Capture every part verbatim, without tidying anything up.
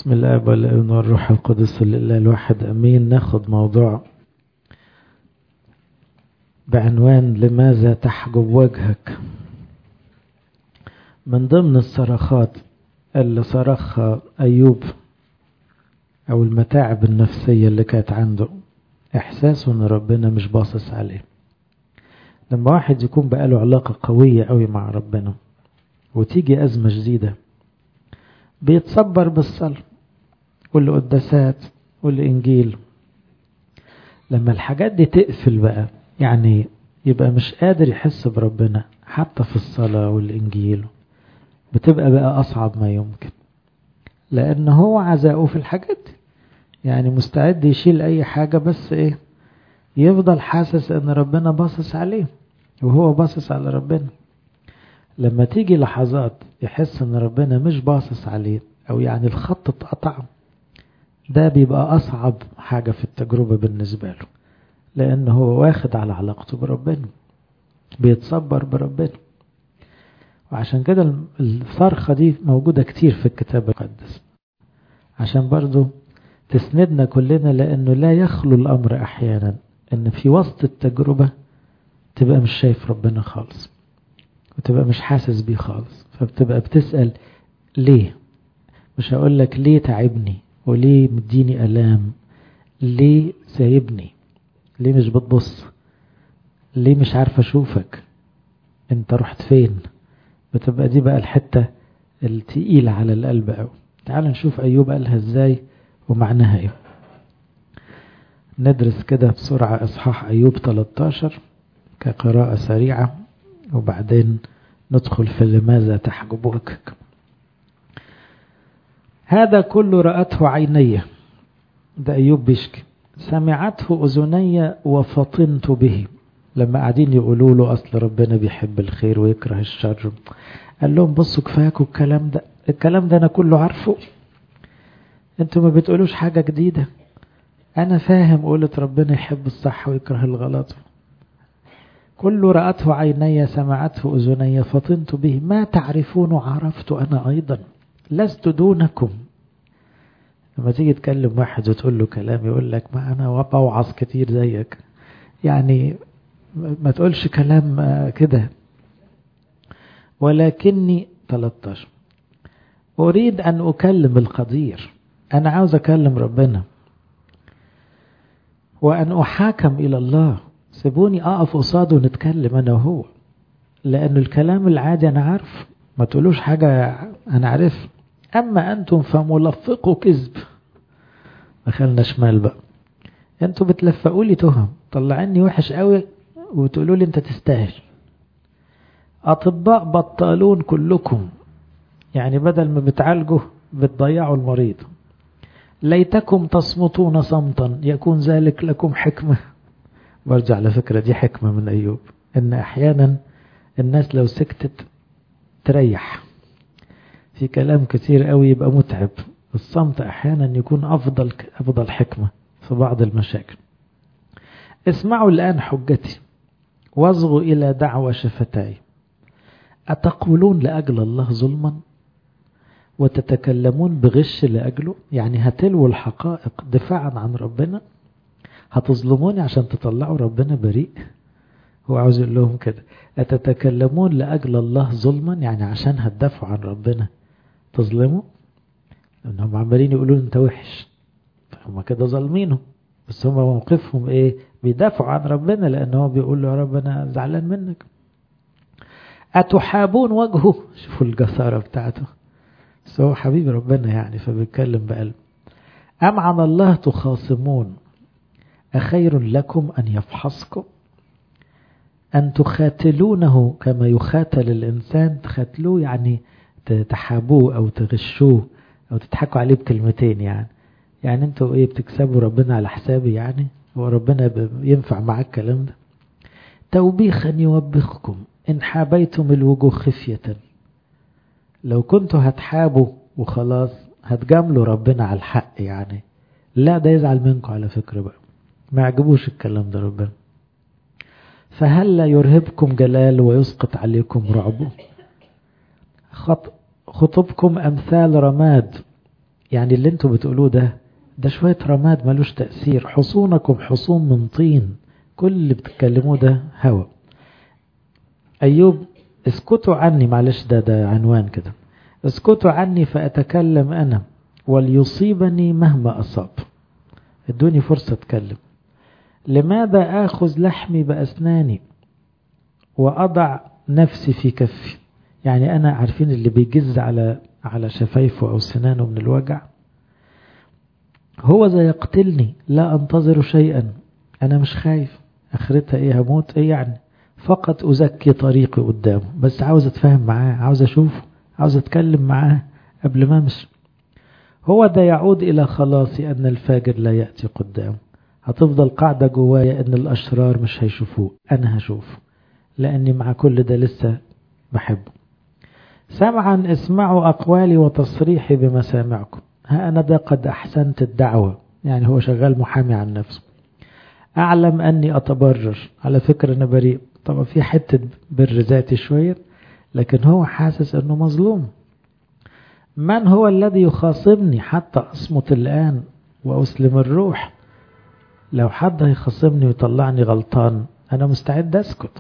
بسم الله والابن والروح القدس لله الواحد امين. ناخد موضوع بعنوان لماذا تحجب وجهك. من ضمن الصراخات اللي صرخها ايوب او المتاعب النفسية اللي كانت عنده احساسه ان ربنا مش باصص عليه. لما واحد يكون بقاله علاقة قوية قوي مع ربنا وتيجي ازمة جديدة بيتصبر بالصلاة والقداسات والإنجيل. لما الحاجات دي تقفل بقى يعني يبقى مش قادر يحس بربنا حتى في الصلاة والإنجيل، بتبقى بقى أصعب ما يمكن، لأن هو عزاؤه في الحاجات دي. يعني مستعد يشيل أي حاجة بس إيه يفضل حاسس أن ربنا باصص عليه وهو باصص على ربنا. لما تيجي لحظات يحس أن ربنا مش باصص عليه أو يعني الخط اتقطع، ده بيبقى أصعب حاجة في التجربة بالنسبة له، لأنه هو واخد على علاقته بربنا، بيتصبر بربنا. وعشان كده الصرخة دي موجودة كتير في الكتاب المقدس عشان برضو تسندنا كلنا، لأنه لا يخلو الأمر أحيانا أن في وسط التجربة تبقى مش شايف ربنا خالص وتبقى مش حاسس بيه خالص، فبتبقى بتسأل ليه. مش هقول لك ليه تعبني وليه مديني ألام، ليه سايبني، ليه مش بتبص، ليه مش عارف أشوفك، انت رحت فين. بتبقى دي بقى الحتة التقيلة على القلب أوي. تعال نشوف أيوب قالها ازاي ومعناها ايه. ندرس كده بسرعة إصحاح أيوب ثلاثة عشر كقراءة سريعة، وبعدين ندخل في لماذا تحجب وجهك. هذا كله رأته عيني، ده أيوب بيشكي، سمعته أذني وفطنت به. لما قاعدين يقولوا له أصل ربنا بيحب الخير ويكره الشر، قال لهم بصوا كفاكوا الكلام ده، الكلام ده أنا كله عارفه، انتوا ما بتقولوش حاجة جديدة، أنا فاهم قولت ربنا يحب الصح ويكره الغلط. كل رأته عيني سمعته أذني فطنت به، ما تعرفون عرفت أنا أيضا لست دونكم. لما تيجي تكلم واحد وتقول له كلام يقول لك ما أنا بوعظ كتير زيك، يعني ما تقولش كلام كده. ولكني ثلاثة عشر أريد أن أكلم القدير، أنا عاوز أكلم ربنا، وأن أحاكم إلى الله. سيبوني أقف قصاده ونتكلم أنا وهو، لأن الكلام العادي أنا عارف، ما تقولوش حاجة أنا عارف. أما أنتم فملفقوا كذب. دخلنا شمال بقى، أنتم بتلفقوا لي تهم، طلعني وحش قوي وتقولوا لي أنت تستاهل. أطباء بطالون كلكم، يعني بدل ما بتعالجوا بتضيعوا المريض. ليتكم تصمتون صمتا يكون ذلك لكم حكمة. برجع على فكرة دي حكمة من أيوب، إن أحيانا الناس لو سكتت تريح. في كلام كتير قوي يبقى متعب، الصمت أحيانا يكون أفضل أفضل حكمة في بعض المشاكل. اسمعوا الآن حجتي واصغوا إلى دعوى شفتاي. أتقولون لأجل الله ظلما وتتكلمون بغش لأجله؟ يعني هتلووا الحقائق دفاعا عن ربنا، هتظلموني عشان تطلعوا ربنا بريء. هو عاوز يقول لهم كده، أتتكلمون لأجل الله ظلما، يعني عشان هتدافعوا عن ربنا تظلموا. لأنهم عمالين يقولوا انت وحش، فهم كده ظالمينه، بس هم موقفهم ايه؟ بيدافعوا عن ربنا، لأنه بيقول له يا رب أنا زعلان منك. أتحابون وجهه، شوفوا الجسارة بتاعته، بس هو حبيب ربنا يعني فبيتكلم بقلب. أم عن الله تخاصمون، أخير لكم أن يفحصكم، أن تخاتلونه كما يخاتل الإنسان. تخاتلوه يعني تحابوه أو تغشوه أو تضحكوا عليه بكلمتين، يعني يعني أنتوا إيه بتكسبوا ربنا على حسابي؟ يعني هو ربنا ينفع معك الكلام ده؟ توبيخا يوبخكم إن حابيتم الوجوه خفية. لو كنتوا هتحابوا وخلاص هتجاملوا ربنا على الحق، يعني لا ده يزعل منكم على فكرة بقى، ما يعجبوش الكلام ده ربنا. فهل لا يرهبكم جلاله ويسقط عليكم رعبه؟ خطبكم أمثال رماد يعني اللي انتوا بتقولوه ده ده شوية رماد ملوش تأثير. حصونكم حصون من طين، كل اللي بتتكلموه ده هوا. أيوب اسكتوا عني، معلش ده ده عنوان كده، اسكتوا عني فأتكلم أنا وليصيبني مهما أصاب. ادوني فرصة أتكلم. لماذا آخذ لحمي بأسناني وأضع نفسي في كفي؟ يعني أنا عارفين اللي بيجز على على شفايفه أو سنانه من الوجع، هو ذا يقتلني لا أنتظر شيئا. أنا مش خايف، آخرتها إيه؟ هموت إيه يعني؟ فقط أزكي طريقي قدامه، بس عاوز أتفاهم معاه، عاوز أشوفه، عاوز أتكلم معاه قبل ما أمشي. هو ده يعود إلى خلاصي أن الفاجر لا يأتي قدامه. هتفضل قاعدة جوايا أن الأشرار مش هيشوفوه، أنا هشوفه، لأني مع كل ده لسه بحبه. سمعا اسمعوا أقوالي وتصريحي بمسامعكم، ها أنا ده قد أحسنت الدعوة. يعني هو شغال محامي عن نفسه. أعلم أني أتبرر، على فكرة أنا بريء. طبعا في حتة بر ذاتي شوية، لكن هو حاسس أنه مظلوم. من هو الذي يخاصمني حتى أصمت الآن وأسلم الروح؟ لو حد هيخاصمني ويطلعني غلطان أنا مستعد أسكت.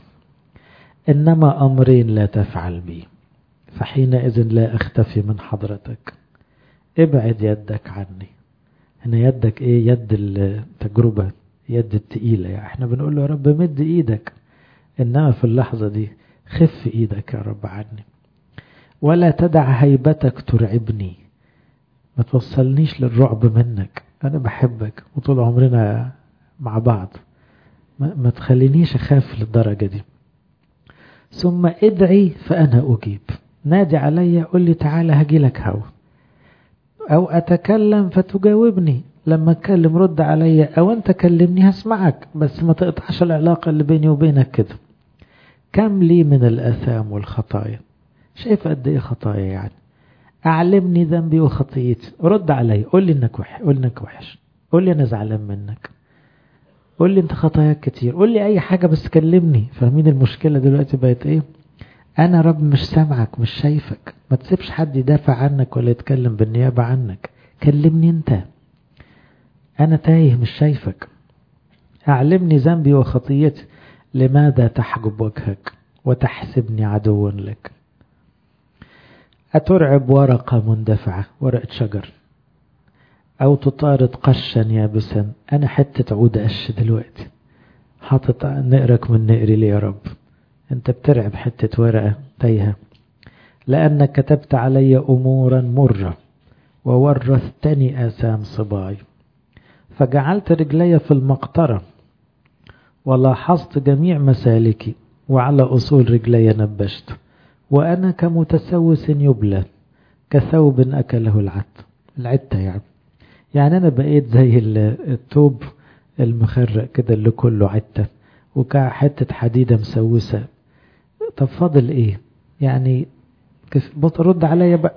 إنما أمرين لا تفعل بي، فحينئذ لا أختفي من حضرتك. ابعد يدك عني. هنا يدك إيه؟ يد التجربة، يد التقيلة. يعني احنا بنقول له يا رب مد إيدك، إنما في اللحظة دي خف إيدك يا رب عني. ولا تدع هيبتك ترعبني، ما توصلنيش للرعب منك. أنا بحبك وطول عمرنا مع بعض، ما, ما تخلينيش أخاف للدرجة دي. ثم ادعي فأنا أجيب، نادي علي قل لي تعالى هجيلك هوا، أو أتكلم فتجاوبني. لما أتكلم رد علي، أو أنت كلمني هسمعك، بس ما تقطعش العلاقة اللي بيني وبينك كده. كم لي من الآثام والخطايا، شايف قد إيه خطايا يعني. أعلمني ذنبي وخطيتي، رد علي قل لي إنك وحش، قل إنك وحش، قل لي أنا زعلان منك، قل لي أنت خطاياك كتير، قل لي أي حاجة بس كلمني. فاهمين المشكلة دلوقتي بقت إيه؟ أنا رب مش سامعك مش شايفك، ما تسيبش حد يدافع عنك ولا يتكلم بالنيابة عنك، كلمني أنت، أنا تايه مش شايفك. أعلمني ذنبي وخطيتي، لماذا تحجب وجهك وتحسبني عدوا لك؟ أترعب ورقة مندفعة، ورقة شجر، أو تطارد قشا يابسا. أنا حتة عود قش دلوقتي حاطط نقرك من نقري لي يا رب، أنت بترعب حتة ورقة تايهة. لأنك كتبت علي أمورا مرة وورثتني آثام صباي، فجعلت رجلي في المقطرة ولاحظت جميع مسالكي، وعلى أصول رجلي نبشت، وأنا كمتسوس يبلى كثوب أكله العت العتة. يعني يعني أنا بقيت زي الثوب المخرق كده اللي كله عتة وكحتة حديدة مسوسة. طب فاضل إيه يعني؟ بترد عليا بقى.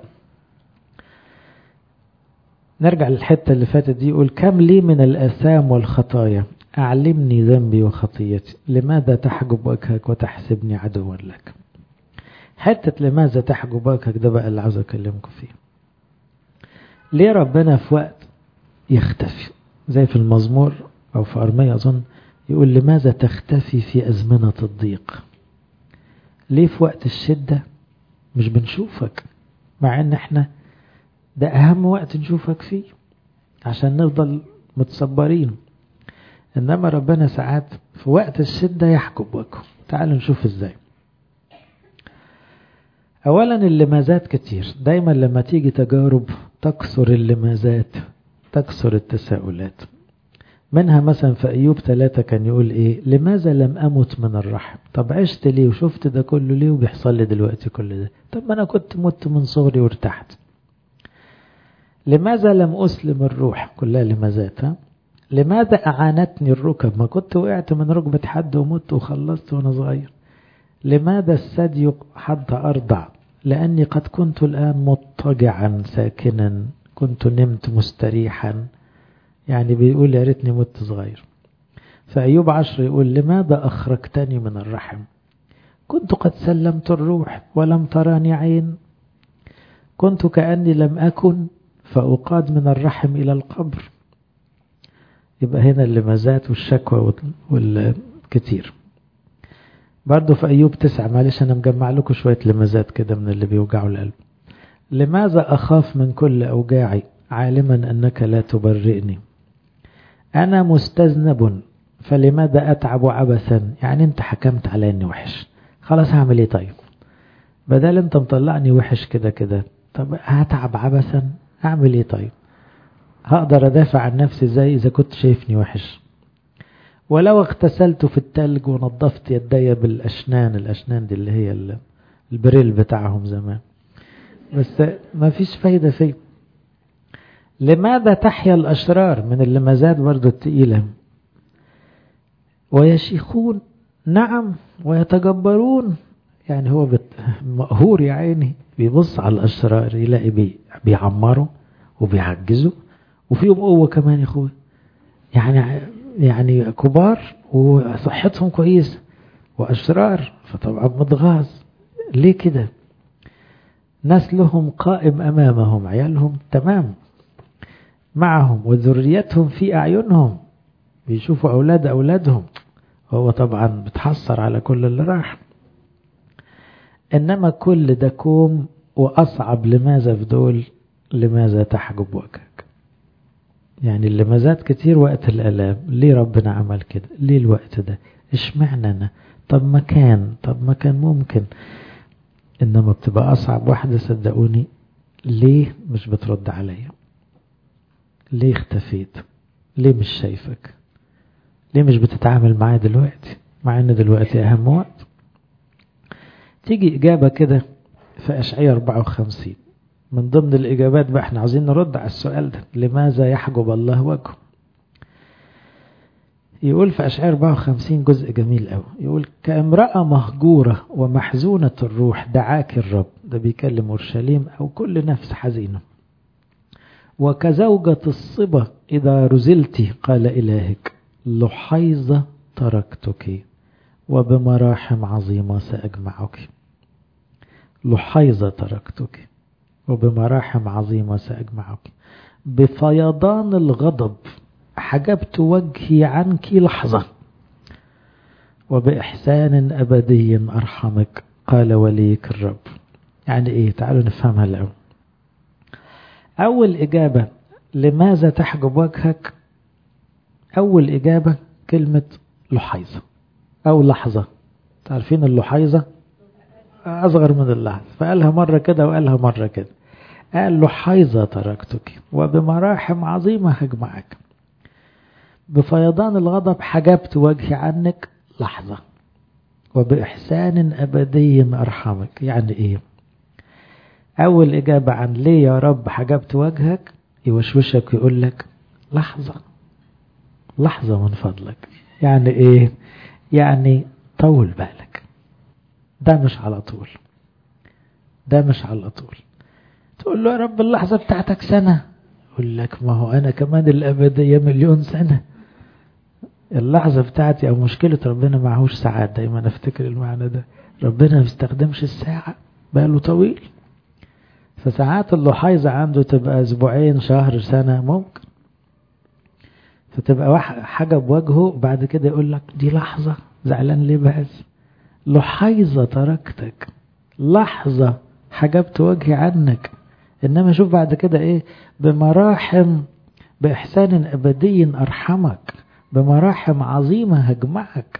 نرجع للحتة اللي فاتت دي، يقول كم لي من الآثام والخطايا، أعلمني ذنبي وخطيتي، لماذا تحجب وجهك وتحسبني عدوا لك؟ حتة لماذا تحجب وجهك ده بقى اللي عاوز أكلمكم فيه. ليه ربنا في وقت يختفي زي في المزمور أو في أرمية أظن يقول لماذا تختفي في أزمنة الضيق؟ ليه في وقت الشدة مش بنشوفك، مع ان احنا ده اهم وقت نشوفك فيه عشان نفضل متصبرين؟ انما ربنا ساعات في وقت الشدة يحجب وجهه. تعالوا نشوف ازاي. اولا اللمازات كتير، دايما لما تيجي تجارب تكسر اللمازات، تكسر التساؤلات. منها مثلا في أيوب ثلاثة كان يقول إيه؟ لماذا لم أمت من الرحم؟ طب عشت ليه وشفت ده كله ليه وبيحصل لي دلوقتي كل ده؟ طب ما أنا كنت مت من صغري وارتحت. لماذا لم أسلم الروح؟ كلها لماذات. ها؟ لماذا أعانتني الركب؟ ما كنت وقعت من ركبة حد ومت وخلصت وأنا صغير. لماذا الثدي حتى أرضع؟ لأني قد كنت الآن مضطجعا ساكنا، كنت نمت مستريحا. يعني بيقول يا ريتني مت صغير. فأيوب عشر يقول لماذا أخرجتني من الرحم؟ كنت قد سلمت الروح ولم تراني عين، كنت كأني لم أكن فأقاد من الرحم إلى القبر. يبقى هنا اللمزات والشكوى والكتير. برضو في أيوب تسعة، معلش أنا مجمع لكم شوية لمزات كده من اللي بيوجعوا القلب. لماذا أخاف من كل أوجاعي عالما أنك لا تبرئني؟ أنا مستذنب فلماذا أتعب عبثا؟ يعني أنت حكمت على أني وحش، خلاص هعمل إيه طيب؟ بدل أنت مطلعني وحش كده كده، طب هتعب عبثا؟ هعمل إيه طيب؟ هقدر أدافع عن نفسي إزاي إذا كنت شايفني وحش؟ ولو اغتسلت في التلج ونظفت يدي بالأشنان، الأشنان دي اللي هي البريل بتاعهم زمان، بس ما فيش فايدة فيه. لماذا تحيا الأشرار؟ من اللمزات برضو التقيلة. ويشيخون، نعم، ويتجبرون. يعني هو مقهور يا عيني، بيبص على الأشرار يلاقي بي بيعمروا وبيعجزوا وفيهم قوة كمان يا أخوي، يعني يعني كبار وصحتهم كويسة وأشرار، فطبعا متغاظ. ليه كده؟ نسلهم قائم أمامهم، عيالهم تمام معهم وذريتهم في أعينهم، بيشوفوا أولاد أولادهم، هو طبعا بتحصر على كل اللي راح. إنما كل ده كوم وأصعب. لماذا في دول؟ لماذا تحجب وجهك؟ يعني اللمازات كتير وقت الألام. ليه ربنا عمل كده؟ ليه الوقت ده؟ اشمعنى أنا؟ طب ما كان طب ما كان ممكن. إنما بتبقى أصعب واحدة صدقوني. ليه مش بترد عليا؟ ليه اختفيت؟ ليه مش شايفك؟ ليه مش بتتعامل معايا دلوقتي مع ان دلوقتي اهم وقت؟ تيجي اجابة كده في اشعياء أربعة وخمسين من ضمن الاجابات بقى. احنا عايزين نرد على السؤال ده، لماذا يحجب الله وجهه؟ يقول في اشعياء أربعة وخمسين جزء جميل قوي، يقول كامرأة مهجورة ومحزونة الروح دعاك الرب. ده بيكلم اورشليم او كل نفس حزينة. وكزوجة الصبا اذا رزلت قال الهك لحيظة تركتك وبمراحم عظيمة سأجمعك. لحيظة تركتك وبمراحم عظيمة سأجمعك. بفيضان الغضب حجبت وجهي عنك لحظة وبإحسان أبدي أرحمك قال وليك الرب. يعني إيه؟ تعالوا نفهمها الأول. أول إجابة لماذا تحجب وجهك؟ أول إجابة كلمة لحيظة أو لحظة. تعرفين اللحيظة أصغر من اللحظة، فقالها مرة كده وقالها مرة كده. قال لحيظة تركتك وبمراحم عظيمة هجمعك. بفيضان الغضب حجبت وجهي عنك لحظة وبإحسان أبدي أرحمك. يعني إيه؟ أول إجابة عن ليه يا رب حجبت وجهك يوشوشك ويقول لك لحظة لحظة من فضلك. يعني إيه؟ يعني طول بالك، ده مش على طول، ده مش على طول. تقول له يا رب اللحظة بتاعتك سنة، يقول لك ما هو أنا كمان الأبدية مليون سنة. اللحظة بتاعتي أو مشكلة ربنا معهوش ساعات، دايما أفتكر المعنى ده. ربنا ما بيستخدمش الساعة، باله طويل. فساعات اللحيظة عنده تبقى أسبوعين شهر سنة ممكن، فتبقى حاجة بوجهه بعد كده يقول لك دي لحظة، زعلان ليه بس؟ لحيظة تركتك، لحظة حجبت وجهي عنك. إنما شوف بعد كده إيه؟ بمراحم بإحسان أبدي أرحمك، بمراحم عظيمة هجمعك،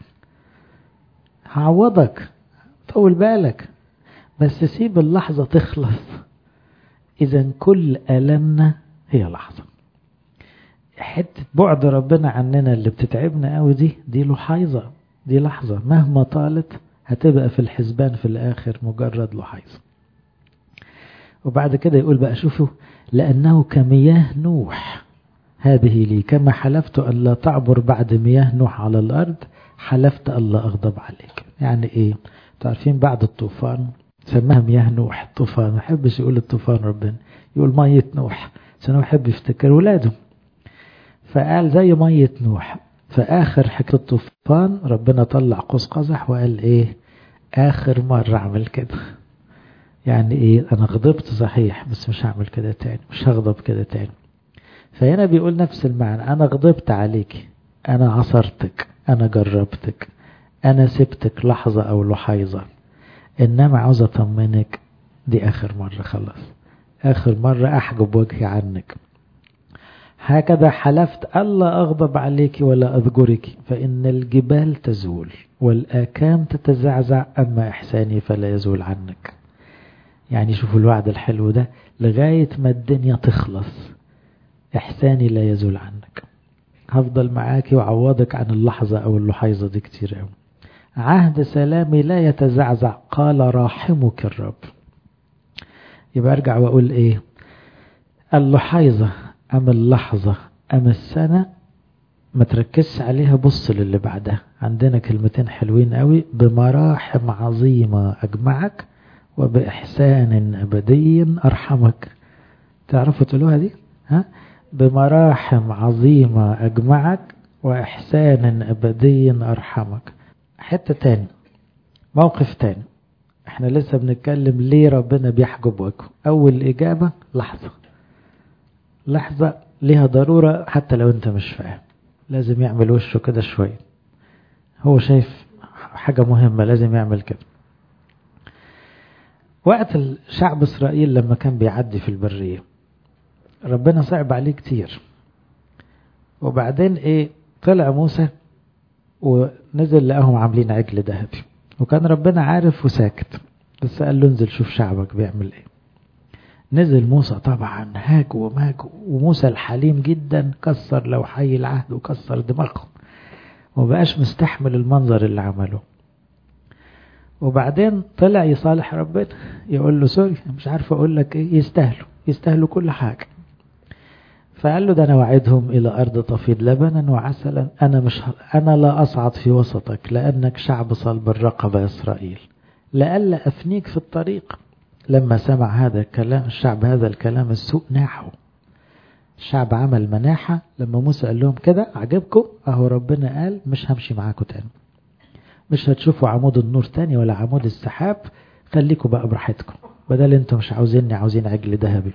هعوضك، طول بالك، بس سيب اللحظة تخلص. إذا كل ألمنا هي لحظة. حتة بعد ربنا عننا اللي بتتعبنا قوي دي دي لحيظة، دي لحظة مهما طالت هتبقى في الحسبان في الآخر مجرد لحيظة. وبعد كده يقول بقى شوفوا لأنه كمياه نوح هذه لي، كما حلفت أن لا تعبر بعد مياه نوح على الأرض حلفت أن لا أغضب عليك. يعني إيه؟ تعرفين بعد الطوفان سماها مياه نوح الطوفان، ما يحبش يقول الطوفان ربنا، يقول مية نوح عشان هو يحب يفتكر ولاده. فقال زي مية نوح في آخر حكاية الطوفان ربنا طلع قوس قزح وقال إيه؟ آخر مرة أعمل كده، يعني ايه؟ انا غضبت صحيح بس مش هعمل كده تاني، مش هغضب كده تاني. فهنا بيقول نفس المعنى، انا غضبت عليك، انا عصرتك، انا جربتك، انا سبتك لحظة او لحيظة، انما عاوز اطمنك دي اخر مرة خلاص، اخر مرة احجب وجهي عنك. هكذا حلفت ألا أغضب عليك ولا أذكرك، فإن الجبال تزول والآكام تتزعزع، أما إحساني فلا يزول عنك. يعني شوفوا الوعد الحلو ده، لغاية ما الدنيا تخلص إحساني لا يزول عنك، هفضل معاك وعوضك عن اللحظة أو اللحيظة دي كتير أوي. عهد سلامي لا يتزعزع، قال راحمك الرب. يبقى أرجع وأقول إيه؟ اللحيظة أم اللحظة أم السنة ما تركزش عليها، بص للي بعدها. عندنا كلمتين حلوين قوي، بمراحم عظيمة أجمعك وبإحسان أبدي أرحمك. تعرفوا تقولوها دي؟ ها؟ بمراحم عظيمة أجمعك وإحسان أبدي أرحمك. حتة تاني، موقف تاني، احنا لسه بنتكلم ليه ربنا بيحجب وجهه. أول إجابة لحظة، لحظة ليها ضرورة حتى لو انت مش فاهم، لازم يعمل وشه كده شوية، هو شايف حاجة مهمة لازم يعمل كده. وقت الشعب إسرائيل لما كان بيعدي في البرية ربنا صعب عليه كتير، وبعدين ايه؟ طلع موسى ونزل لقاهم عاملين عجل ذهبي، وكان ربنا عارف وساكت، بس قال له انزل شوف شعبك بيعمل ايه. نزل موسى طبعا هاج وماج، وموسى الحليم جدا كسر لوحي العهد وكسر دماغهم، ومبقاش مستحمل المنظر اللي عمله. وبعدين طلع يصالح ربنا، يقول له سوري مش عارف اقول لك ايه، يستاهلوا يستاهلوا كل حاجة. فقال له ده انا وعدهم الى ارض تفيض لبنا وعسلا، انا مش انا لا اصعد في وسطك لانك شعب صلب الرقبة اسرائيل، لألا افنيك في الطريق. لما سمع هذا الكلام الشعب هذا الكلام السوء ناحوا. الشعب عمل مناحة لما موسى قال لهم كده عجبكم، اهو ربنا قال مش همشي معاكم تاني، مش هتشوفوا عمود النور تاني ولا عمود السحاب، خليكم بقى براحتكم، بدل انتم مش عاوزيني عاوزين عجل ذهبي.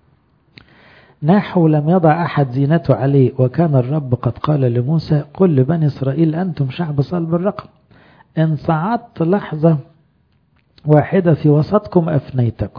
ناحوا لم يضع أحد زينته عليه، وكان الرب قد قال لموسى قل لبني إسرائيل أنتم شعب صلب الرقم، إن صعدت لحظة واحدة في وسطكم أفنيتكم.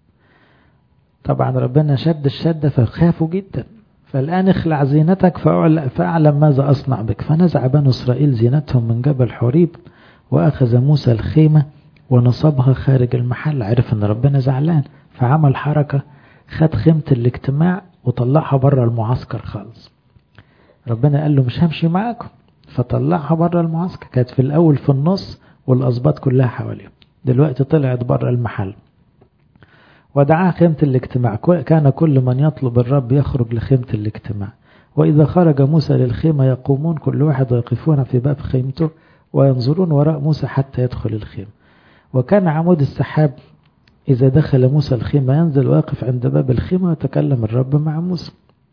طبعا ربنا شد الشدة فخافوا جدا، فالآن اخلع زينتك فأعلم ماذا أصنع بك. فنزع بني إسرائيل زينتهم من جبل حوريب، وأخذ موسى الخيمة ونصبها خارج المحل. عرف أن ربنا زعلان فعمل حركة، خد خيمة الاجتماع وطلعها بره المعسكر خالص. ربنا قال له مش همشي معاكم، فطلعها بره المعسكر. كانت في الأول في النص والأسباط كلها حواليهم، دلوقتي طلعت بره المحل. ودعا خيمة الاجتماع، كان كل من يطلب الرب يخرج لخيمة الاجتماع، وإذا خرج موسى للخيمة يقومون كل واحد ويقفون في باب خيمته وينظرون وراء موسى حتى يدخل الخيمة. وكان عمود السحاب إذا دخل موسى الخيمة ينزل ويقف عند باب الخيمة ويتكلم الرب مع موسى.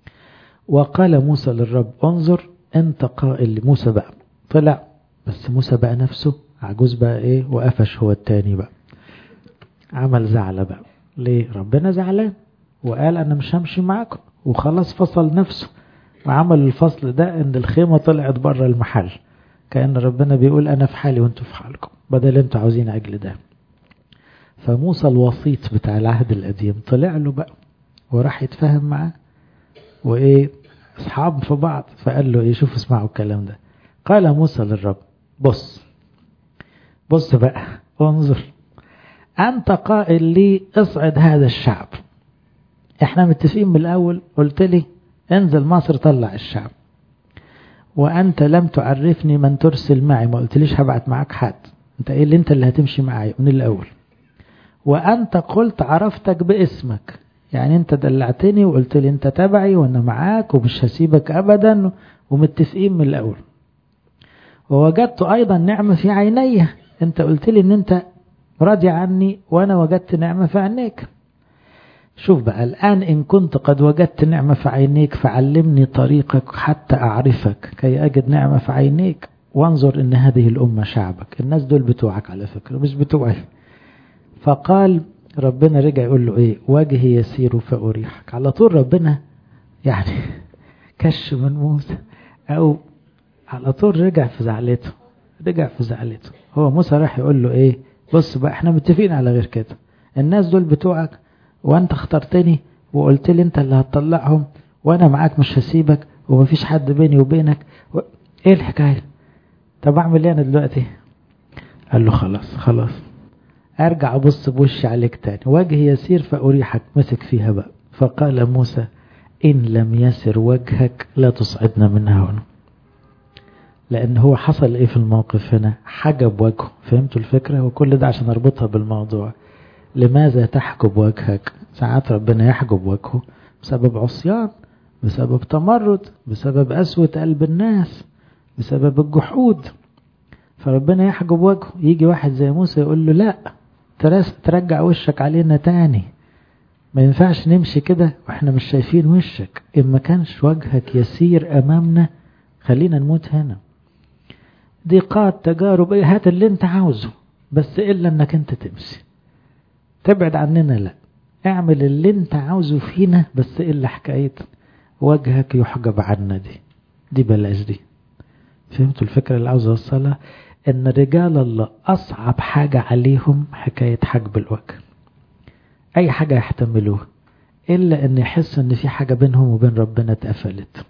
وقال موسى للرب انظر أنت قائل. موسى بقى طلع، بس موسى بقى نفسه عجوز بقى ايه، وقفش هو التاني بقى، عمل زعلة بقى. ليه؟ ربنا زعلان وقال أنا مش همشي معاكم، وخلاص فصل نفسه وعمل الفصل ده ان الخيمة طلعت بره المحل، كأن ربنا بيقول أنا في حالي وانتوا في حالكم، بدل انتوا عاوزين عجل ده. فموسى الوسيط بتاع العهد القديم طلع له بقى وراح يتفاهم معاه، وايه اصحاب في بعض. فقال له ايه، شوف اسمعوا الكلام ده. قال موسى للرب بص بص بقى انظر، انت قائل لي اصعد هذا الشعب، احنا متفقين من الاول، قلت لي انزل مصر طلع الشعب، وانت لم تعرفني من ترسل معي، ما قلتليش هبعت معاك حد، انت ايه اللي انت اللي هتمشي معايا من الاول. وأنت قلت عرفتك باسمك، يعني أنت دلعتني وقلت لي أنت تبعي وأنا معاك ومش هسيبك أبدا، ومتفقين من الأول. ووجدت أيضا نعمة في عيني، أنت قلت لي أن أنت راضي عني وأنا وجدت نعمة في عينيك. شوف بقى الآن إن كنت قد وجدت نعمة في عينيك فعلمني طريقك حتى أعرفك كي أجد نعمة في عينيك، وانظر إن هذه الأمة شعبك. الناس دول بتوعك على فكرة مش بتوعي. فقال ربنا رجع يقول له ايه؟ وجهي يسير فأريحك. على طول ربنا يعني كش من موسى، او على طول رجع في زعلته، رجع في زعلته. هو موسى راح يقول له ايه؟ بص بقى احنا متفقين على غير كده، الناس دول بتوعك وانت اخترتني وقلت لي انت اللي هتطلعهم وانا معاك مش هسيبك ومفيش حد بيني وبينك و... ايه الحكاية؟ طب اعمل ايه انا دلوقتي؟ قال له خلاص خلاص ارجع ابص بوشي عليك تاني، وجهي يسير فأريحك. مسك فيها بقى. فقال موسى إن لم يسر وجهك لا تصعدنا من هنا. لأن هو حصل إيه في الموقف هنا؟ حجب وجهه. فهمتوا الفكرة؟ وكل ده عشان أربطها بالموضوع. لماذا تحجب وجهك؟ ساعات ربنا يحجب وجهه بسبب عصيان، بسبب تمرد، بسبب قسوة قلب الناس، بسبب الجحود. فربنا يحجب وجهه. يجي واحد زي موسى يقول له لا، ترجع وشك علينا تاني، ما ينفعش نمشي كده واحنا مش شايفين وشك. إن ما كانش وجهك يسير أمامنا خلينا نموت هنا. ضيقات، تجارب، ايه، هات اللي انت عاوزه، بس إلا انك انت تمشي تبعد عننا. لا، اعمل اللي انت عاوزه فينا، بس إلا حكاية وجهك يحجب عنا دي دي بلاش دي. فهمتوا الفكرة اللي عاوز اوصلها؟ ان رجال الله اصعب حاجة عليهم حكاية حجب الوجه. اي حاجة يحتملوها الا ان يحس ان في حاجة بينهم وبين ربنا اتقفلت.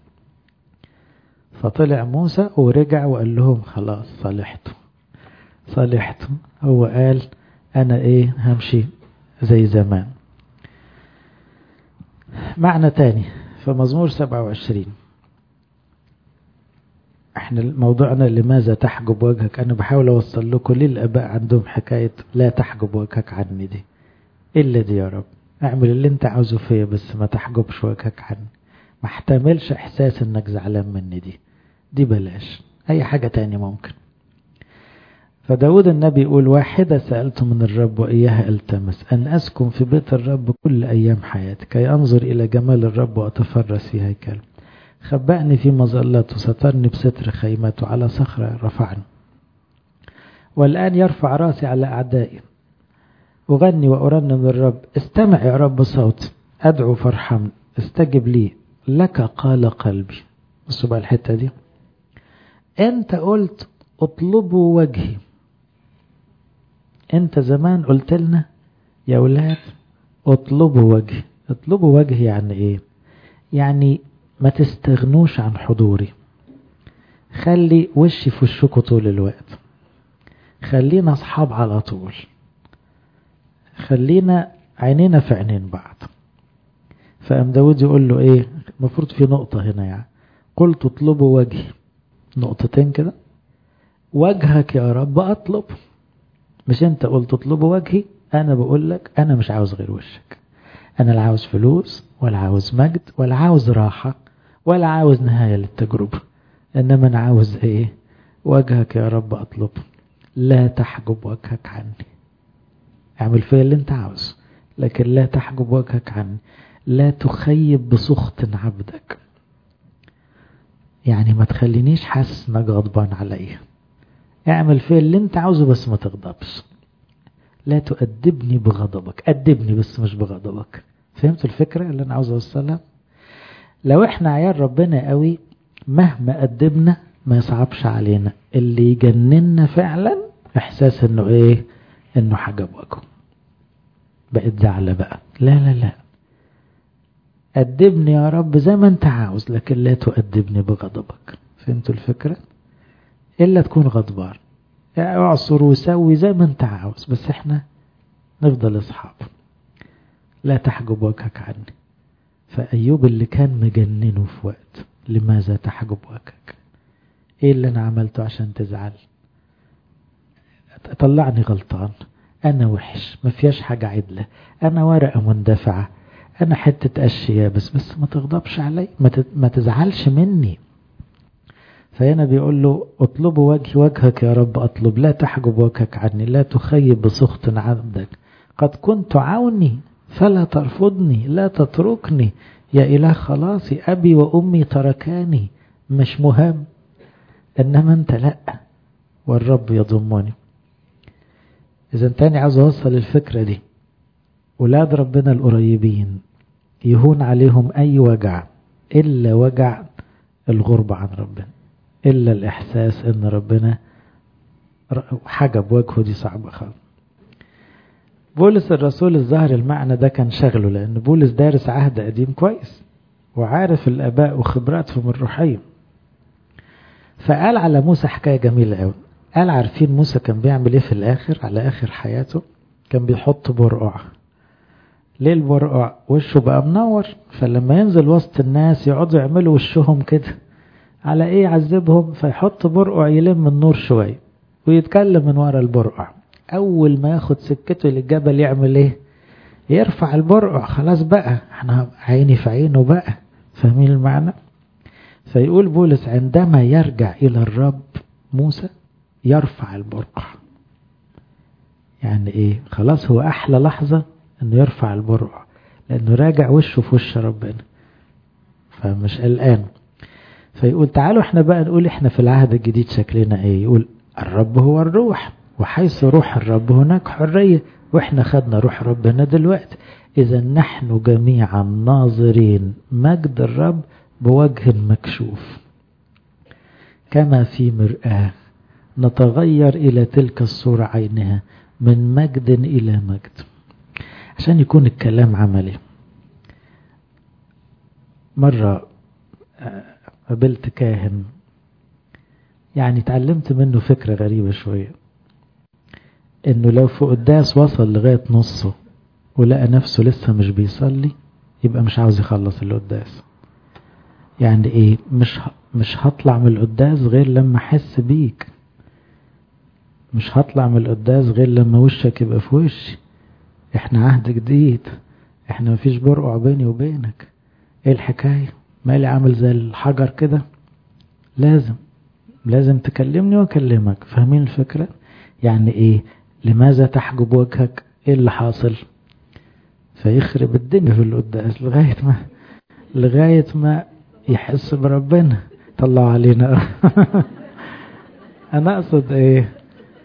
فطلع موسى ورجع وقال لهم خلاص صالحته صالحته. هو قال انا ايه؟ همشي زي زمان. معنى تاني في مزمور سبعة وعشرين. احنا موضوعنا لماذا تحجب وجهك. انا بحاول اوصل لكم ليه الاباء عندهم حكاية لا تحجب وجهك عني دي. الا دي يا رب، اعمل اللي انت عاوزه فيا بس ما تحجبش وجهك عني. ما احتملش احساس انك زعلان مني دي دي بلاش. اي حاجة تاني ممكن. فداود النبي يقول واحدة سألت من الرب وإياها التمس، أن أسكن في بيت الرب كل أيام حياتي كي أنظر إلى جمال الرب وأتفرس في هيكله. خبأني في مظلته، سترني بستر خيمته، على صخرة رفعني. والآن يرفع راسي على أعدائي. أغني وأرنم للرب. استمع يا رب صوتي، أدعو فارحمني، استجب لي، لك قال قلبي. بصوا بقى الحتة دي. أنت قلت اطلبوا وجهي. أنت زمان قلت لنا يا أولاد اطلبوا وجهي. اطلبوا وجهي يعني إيه؟ يعني ما تستغنوش عن حضوري. خلي وشي في وشكوا طول الوقت. خلينا أصحاب على طول. خلينا عينينا في عينين بعض. فأم داود يقول له إيه؟ المفروض في نقطة هنا يعني. قلت اطلبوا وجهي، نقطتين كده. وجهك يا رب أطلب. مش أنت قلت اطلبوا وجهي؟ أنا بقول لك أنا مش عاوز غير وشك. أنا لا عاوز فلوس ولا عاوز مجد ولا عاوز راحة ولا عاوز نهاية للتجربة. إنما أنا عاوز إيه؟ وجهك يا رب أطلب. لا تحجب وجهك عني. اعمل فيا اللي أنت عاوز، لكن لا تحجب وجهك عني. لا تخيب بسخط عبدك. يعني ما تخلينيش حاسس انك غضبان عليا. اعمل فيا اللي انت عاوزه بس ما تغضبش. لا تؤدبني بغضبك. أدبني بس مش بغضبك. فهمتوا الفكرة اللي انا عاوز اوصلها؟ لو احنا عيال ربنا قوي مهما أدبنا ما يصعبش علينا. اللي يجننا فعلا احساس انه ايه؟ انه حجب وجهه. بقت زعلة بقى. لا لا لا، أدبني يا رب زي ما انت عاوز، لكن لا تؤدبني بغضبك. فهمتوا الفكرة؟ إلا تكون غضبان، اعصر وسوي زي ما انت عاوز، بس احنا نفضل اصحاب. لا تحجب وجهك عني. فأيوب اللي كان مجننه في وقت، لماذا تحجب وجهك؟ ايه اللي انا عملته عشان تزعل؟ طلعني غلطان، انا وحش، ما فيهاش حاجة عدلة، انا ورقة مندفعة، انا حتة اشياء بس بس ما تغضبش علي، ما تزعلش مني. فهنا بيقول له اطلبوا وجهي، وجهك يا رب أطلب. لا تحجب وجهك عني. لا تخيب بسخط عبدك. قد كنت عوني فلا ترفضني. لا تتركني يا إله خلاصي. أبي وأمي تركاني. مش مهم، إنما أنت لا، والرب يضمني. إذا تاني عاوز أوصل الفكرة دي. ولاد ربنا القريبين يهون عليهم أي وجع إلا وجع الغربة عن ربنا، إلا الإحساس إن ربنا حجب وجهه، دي صعبة خالص. بولس الرسول الظاهر المعنى ده كان شغله، لأن بولس دارس عهد قديم كويس وعارف الآباء وخبراتهم الروحية. فقال على موسى حكاية جميلة قوي. قال عارفين موسى كان بيعمل ايه في الآخر، على آخر حياته؟ كان بيحط برقع. ليه البرقع؟ وشه بقى منور، فلما ينزل وسط الناس يقعدوا يعملوا وشهم كده على ايه يعذبهم، فيحط برقع يلم النور شوية ويتكلم من ورا البرقع. اول ما ياخد سكته للجبل يعمل ايه؟ يرفع البرقع. خلاص بقى احنا عيني في عينه بقى. فاهمين المعنى؟ فيقول بولس عندما يرجع الى الرب موسى يرفع البرقع. يعني ايه؟ خلاص هو احلى لحظة انه يرفع البرقع، لانه راجع وشه في وش ربنا فمش قلقان. فيقول تعالوا احنا بقى نقول احنا في العهد الجديد شكلنا ايه. يقول الرب هو الروح، وحيث روح الرب هناك حرية، واحنا خدنا روح ربنا دلوقتي. اذا نحن جميعا ناظرين مجد الرب بوجه مكشوف كما في مرآة، نتغير الى تلك الصورة عينها من مجد الى مجد. عشان يكون الكلام عملي. مرة قابلت كاهن يعني اتعلمت منه فكرة غريبة شوية، انه لو في قداس وصل لغاية نصه ولقى نفسه لسه مش بيصلي يبقى مش عاوز يخلص القداس. يعني ايه؟ مش مش هطلع من القداس غير لما احس بيك، مش هطلع من القداس غير لما وشك يبقى في وشي. احنا عهد جديد، احنا مفيش برقع بيني وبينك. ايه الحكاية؟ مالي عامل زي الحجر كده؟ لازم لازم تكلمني واكلمك. فاهمين الفكرة؟ يعني ايه؟ لماذا تحجب وجهك؟ ايه اللي حاصل؟ فيخرب الدنيا في القداس لغاية ما لغاية ما يحس بربنا. طلعوا علينا. انا اقصد ايه؟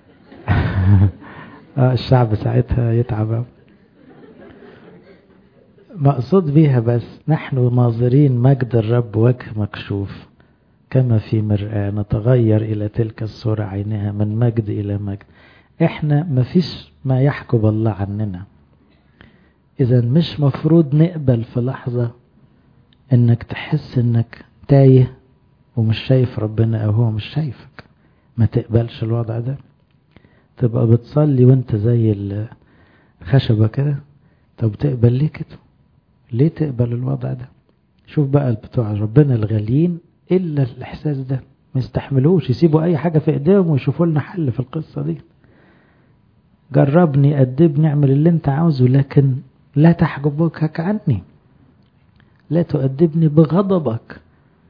آه الشعب ساعتها يتعب. مقصود بيها بس نحن ناظرين مجد الرب وجه مكشوف كما في مرآة، نتغير إلى تلك الصورة عينها من مجد إلى مجد. احنا مفيش ما يحجب الله عننا. إذا مش مفروض نقبل في لحظة انك تحس انك تايه ومش شايف ربنا او هو مش شايفك. ما تقبلش الوضع ده. تبقى بتصلي وانت زي الخشبة كده. طب تقبل ليه كده؟ ليه تقبل الوضع ده؟ شوف بقى بتوع ربنا الغاليين إلا الإحساس ده ما يستحملوش، يسيبوا أي حاجة في إيديهم ويشوفوا لنا حل في القصة دي. جربني أدبني اعمل اللي انت عاوزه، لكن لا تحجب وجهك عني، لا تؤدبني بغضبك،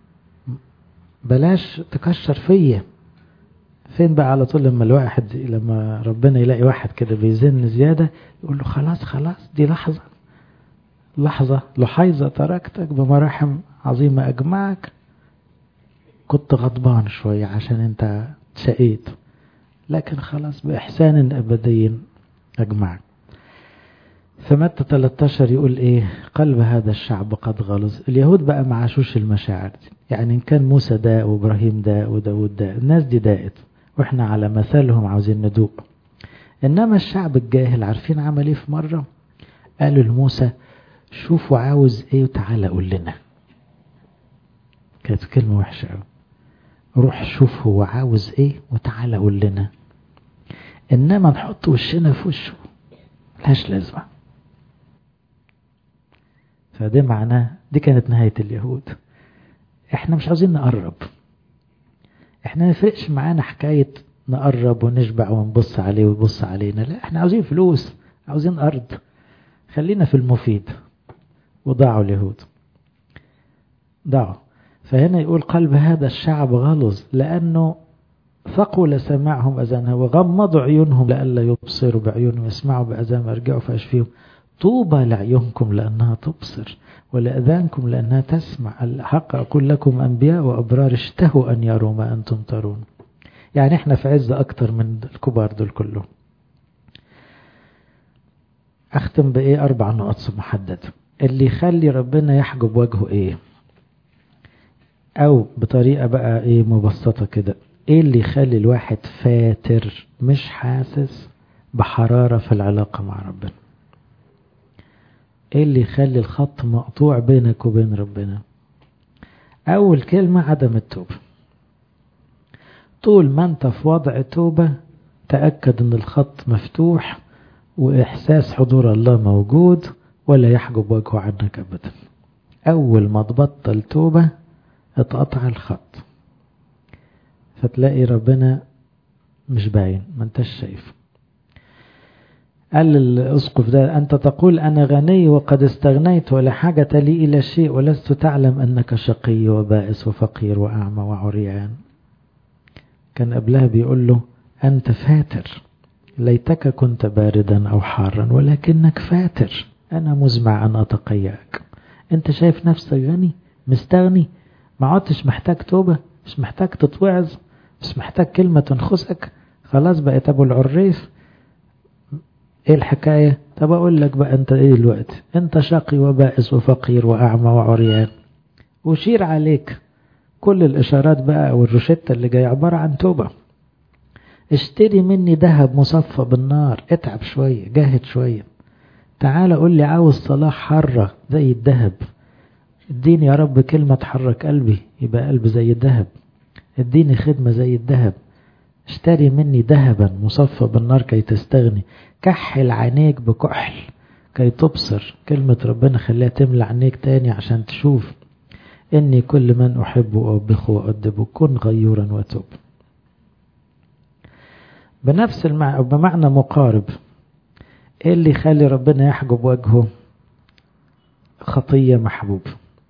بلاش تكشر فيا. فين بقى على طول لما الواحد لما ربنا يلاقي واحد كده بيزن زيادة يقول له خلاص خلاص دي لحظة لحظة لحيظة تركتك بمراحم عظيمة أجمعك. كنت غضبان شوية عشان انت شقيت، لكن خلاص بإحسان أبدي أجمعك. فمتى ثلاثة عشر يقول ايه؟ قلب هذا الشعب قد غلظ. اليهود بقى ما عاشوش المشاعر دي. يعني ان كان موسى داء وابراهيم داء وداود داء، الناس دي داءت واحنا على مثالهم عاوزين ندوق. انما الشعب الجاهل عارفين عمل ايه في مرة؟ قالوا لموسى شوفوا عاوز ايه وتعالى قول لنا. كانت كلمة وحشة قوي. روح شوف هو عاوز ايه وتعالى قول لنا. انما نحط وشنا في وشه ملهاش لازمة. فده معناه دي كانت نهاية اليهود. احنا مش عاوزين نقرب، احنا نفرقش معانا حكاية نقرب ونشبع ونبص عليه ويبص علينا. لا، احنا عاوزين فلوس، عاوزين ارض. خلينا في المفيد. وضاعوا اليهود ضاعوا. فهنا يقول قلب هذا الشعب غلظ لأنه ثقل سماعهم أذانها وغمضوا عيونهم لئلا يبصروا بعيونهم يسمعوا بأذانهم يرجعوا فأشفيهم. طوبى لعيونكم لأنها تبصر ولأذانكم لأنها تسمع. الحق أقول لكم أنبياء وأبرار اشتهوا أن يروا ما أنتم ترون. يعني احنا في عز أكتر من الكبار دول كلهم. أختم بإيه؟ أربع نقط محددة. اللي يخلي ربنا يحجب وجهه إيه؟ أو بطريقة بقى إيه مبسطة كده، إيه اللي يخلي الواحد فاتر مش حاسس بحرارة في العلاقة مع ربنا؟ إيه اللي يخلي الخط مقطوع بينك وبين ربنا؟ أول كلمة عدم التوبة. طول ما أنت في وضع توبة تأكد أن الخط مفتوح وإحساس حضور الله موجود ولا يحجب وجهه عنك أبدا. أول ما تبطل توبة اتقطع الخط، فتلاقي ربنا مش باين، ما انتش شايف. قال الأسقف ده: أنت تقول أنا غني وقد استغنيت ولا حاجة لي إلى شيء ولست تعلم أنك شقي وبائس وفقير وأعمى وعريان. كان قبلها بيقول له: أنت فاتر، ليتك كنت باردا أو حارا ولكنك فاتر، أنا مزمع أن أتقيأك. أنت شايف نفسك غني مستغني، ما عدتش محتاج توبة، مش محتاج تتوعظ، مش محتاج كلمة تنخسك، خلاص بقيت أبو العريف. ايه الحكاية؟ طب اقول لك بقى انت ايه الوقت، انت شقي وبائس وفقير واعمى وعريان، وشير عليك كل الاشارات بقى والروشتة اللي جاي عبارة عن توبة. اشتري مني ذهب مصفى بالنار، اتعب شوية، جاهد شوية، تعال قول لي عاوز صلاح حرة زي الذهب، اديني يا رب كلمة تحرك قلبي يبقى قلبي زي الذهب، اديني خدمة زي الذهب، اشتري مني ذهبا مصفى بالنار كي تستغني، كحل عينيك بكحل كي تبصر، كلمة ربنا خليها تملى عينيك تاني عشان تشوف. إني كل من أحب أوبخه وأدبه، كن غيورا وتوب. بنفس المعنى بمعنى مقارب، إيه اللي يخلي ربنا يحجب وجهه؟ خطية محبوب.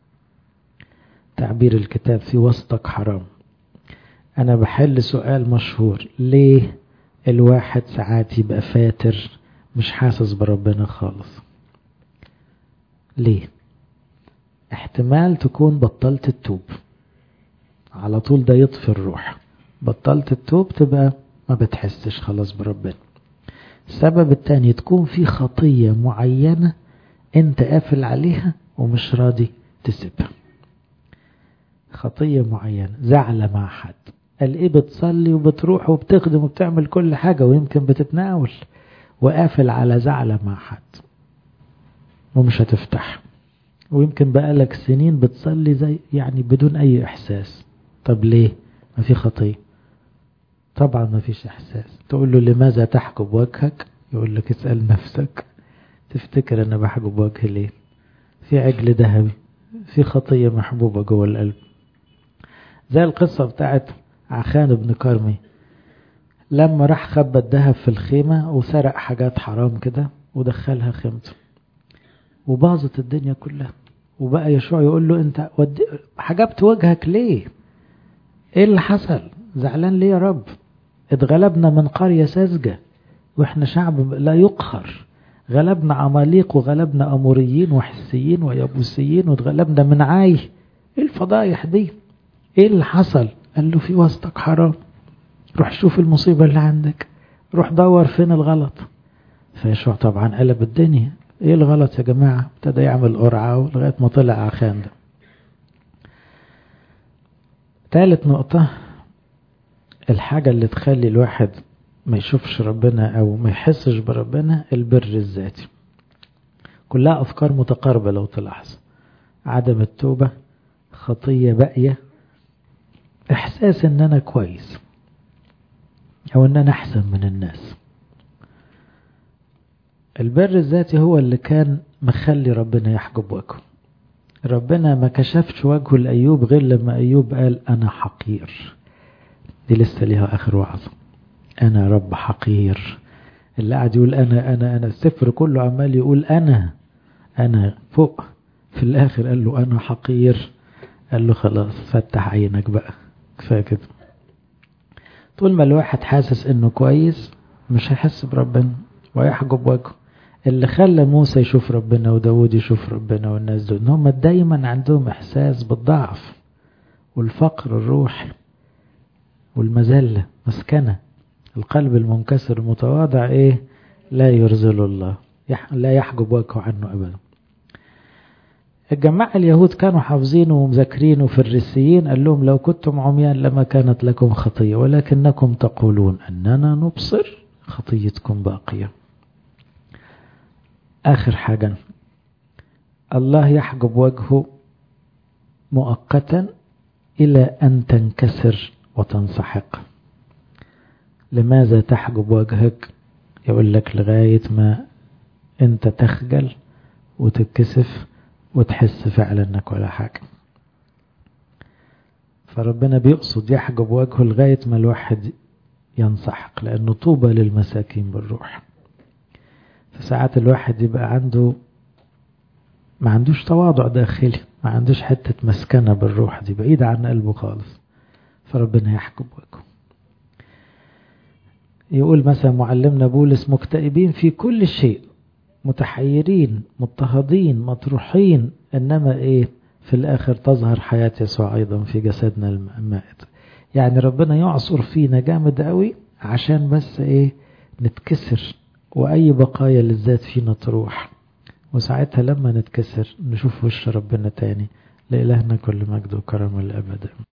تعبير الكتاب في وسطك حرام. أنا بحل سؤال مشهور: ليه الواحد ساعات يبقى فاتر مش حاسس بربنا خالص؟ ليه؟ احتمال تكون بطلت التوب على طول، ده يطفي الروح. بطلت التوب تبقى ما بتحسش خلاص بربنا. السبب التاني تكون في خطية معينة انت قافل عليها ومش راضي تسيبها. خطية معينة، زعلة مع حد، قال ايه بتصلي وبتروح وبتخدم وبتعمل كل حاجة ويمكن بتتناول، وقافل على زعلة مع حد ومش هتفتح، ويمكن بقالك سنين بتصلي زي يعني بدون اي احساس. طب ليه؟ ما في خطية؟ طبعا ما فيش احساس. تقول له لماذا تحجب وجهك؟ يقول لك اسأل نفسك، تفتكر انا بحجب وجهي ليه؟ في عجل ذهبي، في خطية محبوبة جوه القلب. زي القصة بتاعت عخان بن كرمي لما راح خبى الذهب في الخيمة وسرق حاجات حرام كده ودخلها خيمته وباظت الدنيا كلها. وبقى يشوع يقول له انت حجبت وجهك ليه؟ ايه اللي حصل؟ زعلان ليه يا رب؟ اتغلبنا من قرية ساذجة واحنا شعب لا يقهر، غلبنا عماليق وغلبنا اموريين وحسيين ويبوسيين واتغلبنا من عاي، ايه الفضايح دي؟ ايه اللي حصل؟ قال له في وسطك حرام، روح شوف المصيبة اللي عندك، روح دور فين الغلط. فيشوع طبعا قلب الدنيا، ايه الغلط يا جماعة؟ ابتدى يعمل قرعة لغاية ما طلع عخان ده. ثالث نقطة، الحاجة اللي تخلي الواحد ما يشوفش ربنا او ما يحسش بربنا، البر الذاتي. كلها افكار متقاربة لو تلاحظ. عدم التوبة، خطية باقية، احساس ان انا كويس او ان انا احسن من الناس. البر الذاتي هو اللي كان مخلي ربنا يحجب وجهه. ربنا ما كشفش وجهه لأيوب غير لما أيوب قال أنا حقير. دي لسه ليها آخر وعظة، أنا رب حقير. اللي قاعد يقول أنا أنا أنا السفر كله عمال يقول أنا أنا فوق، في الآخر قال له أنا حقير. قال له خلاص فتح عينك بقى، كفاية كده. طول ما الواحد حاسس إنه كويس مش هيحس بربنا ويحجب وجهه. اللي خلى موسى يشوف ربنا وداود يشوف ربنا والناس دول ان هم دايما عندهم احساس بالضعف والفقر الروحي والمذلة مسكنة. القلب المنكسر المتواضع ايه؟ لا يرزل الله. لا يحجب وجهه عنه أبدا. الجماعة اليهود كانوا حافظين ومذاكرين وفريسيين، قال لهم لو كنتم عميان لما كانت لكم خطية، ولكنكم تقولون أننا نبصر، خطيتكم باقية. آخر حاجة، الله يحجب وجهه مؤقتا إلى أن تنكسر وتنسحق. لماذا تحجب وجهك؟ يقول لك لغاية ما أنت تخجل وتتكسف وتحس فعلا أنك ولا حاجة. فربنا بيقصد يحجب وجهه لغاية ما الواحد ينسحق، لأنه طوبى للمساكين بالروح. فساعات الواحد يبقى عنده ما عندوش تواضع داخلي، ما عندوش حتة مسكنة بالروح دي، بعيد عن قلبه خالص، فربنا يحجب وجهه. يقول مثلا معلمنا بولس: مكتئبين في كل شيء، متحيرين، مضطهدين، مطروحين، إنما إيه في الآخر تظهر حياة يسوع أيضا في جسدنا المائت. يعني ربنا يعصر فينا جامد قوي عشان بس إيه نتكسر، وأي بقايا للذات فينا تروح، وساعتها لما نتكسر نشوف وش ربنا تاني. لإلهنا كل مجد وكرم الأبد.